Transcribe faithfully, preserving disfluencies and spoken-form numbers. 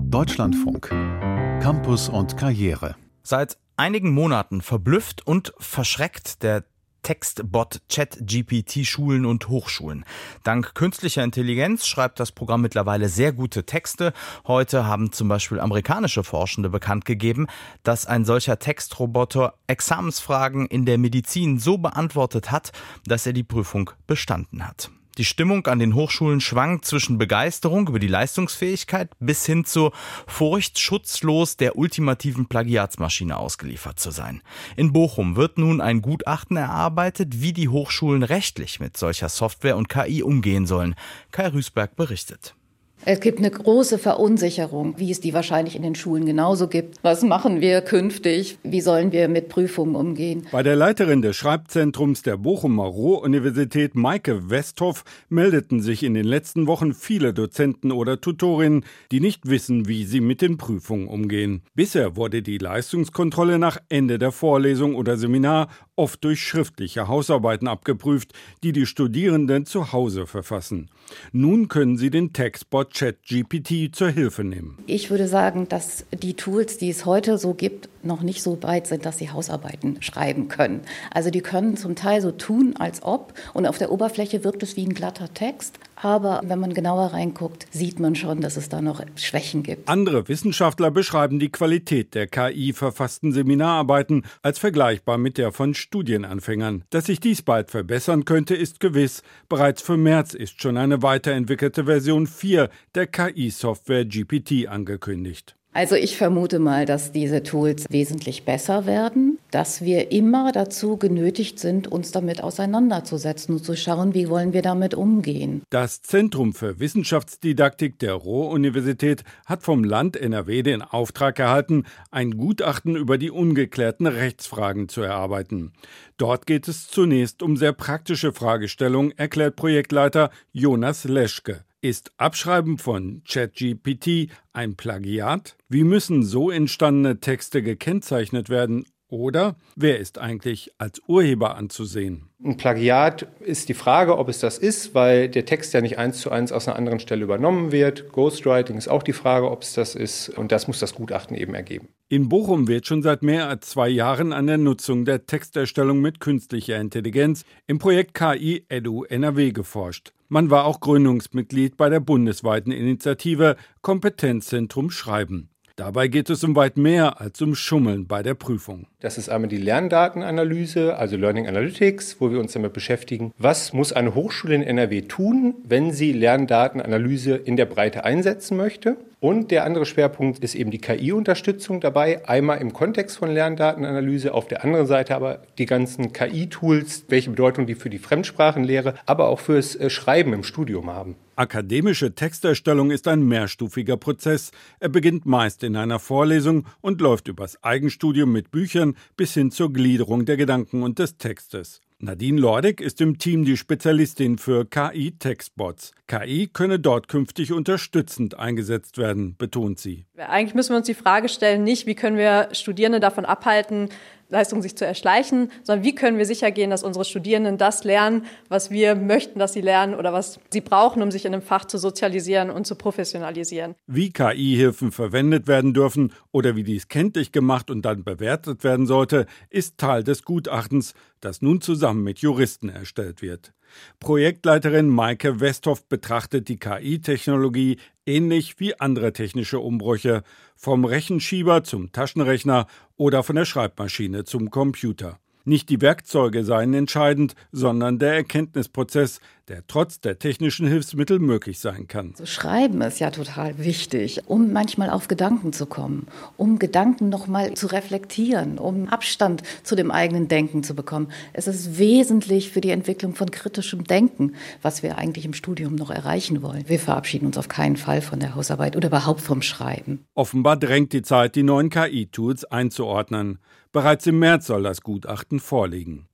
Deutschlandfunk. Campus und Karriere. Seit einigen Monaten verblüfft und verschreckt der Textbot ChatGPT Schulen und Hochschulen. Dank künstlicher Intelligenz schreibt das Programm mittlerweile sehr gute Texte. Heute haben zum Beispiel amerikanische Forschende bekannt gegeben, dass ein solcher Textroboter Examensfragen in der Medizin so beantwortet hat, dass er die Prüfung bestanden hat. Die Stimmung an den Hochschulen schwankt zwischen Begeisterung über die Leistungsfähigkeit bis hin zur Furcht, schutzlos der ultimativen Plagiatsmaschine ausgeliefert zu sein. In Bochum wird nun ein Gutachten erarbeitet, wie die Hochschulen rechtlich mit solcher Software und K I umgehen sollen. Kai Rüßberg berichtet. Es gibt eine große Verunsicherung, wie es die wahrscheinlich in den Schulen genauso gibt. Was machen wir künftig? Wie sollen wir mit Prüfungen umgehen? Bei der Leiterin des Schreibzentrums der Bochumer Ruhr-Universität, Maike Westhoff, meldeten sich in den letzten Wochen viele Dozenten oder Tutorinnen, die nicht wissen, wie sie mit den Prüfungen umgehen. Bisher wurde die Leistungskontrolle nach Ende der Vorlesung oder Seminar oft durch schriftliche Hausarbeiten abgeprüft, die die Studierenden zu Hause verfassen. Nun können sie den Textbot ChatGPT zur Hilfe nehmen. Ich würde sagen, dass die Tools, die es heute so gibt, noch nicht so weit sind, dass sie Hausarbeiten schreiben können. Also die können zum Teil so tun, als ob, und auf der Oberfläche wirkt es wie ein glatter Text. Aber wenn man genauer reinguckt, sieht man schon, dass es da noch Schwächen gibt. Andere Wissenschaftler beschreiben die Qualität der K I-verfassten Seminararbeiten als vergleichbar mit der von Studienanfängern. Dass sich dies bald verbessern könnte, ist gewiss. Bereits für März ist schon eine weiterentwickelte Version vier der K I-Software G P T angekündigt. Also ich vermute mal, dass diese Tools wesentlich besser werden, dass wir immer dazu genötigt sind, uns damit auseinanderzusetzen und zu schauen, wie wollen wir damit umgehen. Das Zentrum für Wissenschaftsdidaktik der Ruhr-Universität hat vom Land N R W den Auftrag erhalten, ein Gutachten über die ungeklärten Rechtsfragen zu erarbeiten. Dort geht es zunächst um sehr praktische Fragestellungen, erklärt Projektleiter Jonas Leschke. Ist Abschreiben von ChatGPT ein Plagiat? Wie müssen so entstandene Texte gekennzeichnet werden? Oder wer ist eigentlich als Urheber anzusehen? Ein Plagiat ist die Frage, ob es das ist, weil der Text ja nicht eins zu eins aus einer anderen Stelle übernommen wird. Ghostwriting ist auch die Frage, ob es das ist. Und das muss das Gutachten eben ergeben. In Bochum wird schon seit mehr als zwei Jahren an der Nutzung der Texterstellung mit künstlicher Intelligenz im Projekt K I Edu N R W geforscht. Man war auch Gründungsmitglied bei der bundesweiten Initiative Kompetenzzentrum Schreiben. Dabei geht es um weit mehr als um Schummeln bei der Prüfung. Das ist einmal die Lerndatenanalyse, also Learning Analytics, wo wir uns damit beschäftigen, was muss eine Hochschule in N R W tun, wenn sie Lerndatenanalyse in der Breite einsetzen möchte. Und der andere Schwerpunkt ist eben die K I-Unterstützung dabei, einmal im Kontext von Lerndatenanalyse, auf der anderen Seite aber die ganzen K I-Tools, welche Bedeutung die für die Fremdsprachenlehre, aber auch fürs Schreiben im Studium haben. Akademische Texterstellung ist ein mehrstufiger Prozess. Er beginnt meist in einer Vorlesung und läuft übers Eigenstudium mit Büchern bis hin zur Gliederung der Gedanken und des Textes. Nadine Lordig ist im Team die Spezialistin für K I-Textbots. K I könne dort künftig unterstützend eingesetzt werden, betont sie. Eigentlich müssen wir uns die Frage stellen, nicht wie können wir Studierende davon abhalten, Leistungen sich zu erschleichen, sondern wie können wir sicher gehen, dass unsere Studierenden das lernen, was wir möchten, dass sie lernen oder was sie brauchen, um sich in einem Fach zu sozialisieren und zu professionalisieren. Wie K I-Hilfen verwendet werden dürfen oder wie dies kenntlich gemacht und dann bewertet werden sollte, ist Teil des Gutachtens, das nun zusammen mit Juristen erstellt wird. Projektleiterin Maike Westhoff betrachtet die K I-Technologie ähnlich wie andere technische Umbrüche, vom Rechenschieber zum Taschenrechner oder von der Schreibmaschine zum Computer. Nicht die Werkzeuge seien entscheidend, sondern der Erkenntnisprozess, der trotz der technischen Hilfsmittel möglich sein kann. So Schreiben ist ja total wichtig, um manchmal auf Gedanken zu kommen, um Gedanken nochmal zu reflektieren, um Abstand zu dem eigenen Denken zu bekommen. Es ist wesentlich für die Entwicklung von kritischem Denken, was wir eigentlich im Studium noch erreichen wollen. Wir verabschieden uns auf keinen Fall von der Hausarbeit oder überhaupt vom Schreiben. Offenbar drängt die Zeit, die neuen K I-Tools einzuordnen. Bereits im März soll das Gutachten vorliegen.